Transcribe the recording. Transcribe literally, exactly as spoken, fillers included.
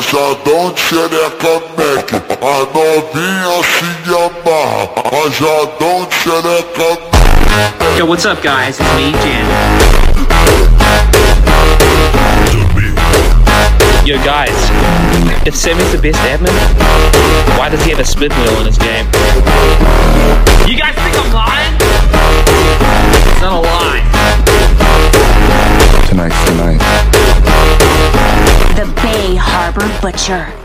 Rajadão de xereca Mac, a novinha se amarra. Rajadão de xereca Mac. Yo, what's up guys? It's me, Jan. Yo guys, if Sammy's the best admin, why does he have a split wheel in his game? You guys think I'm lying? It's not a lie. Tonight's the night. The Bay Harbor Butcher.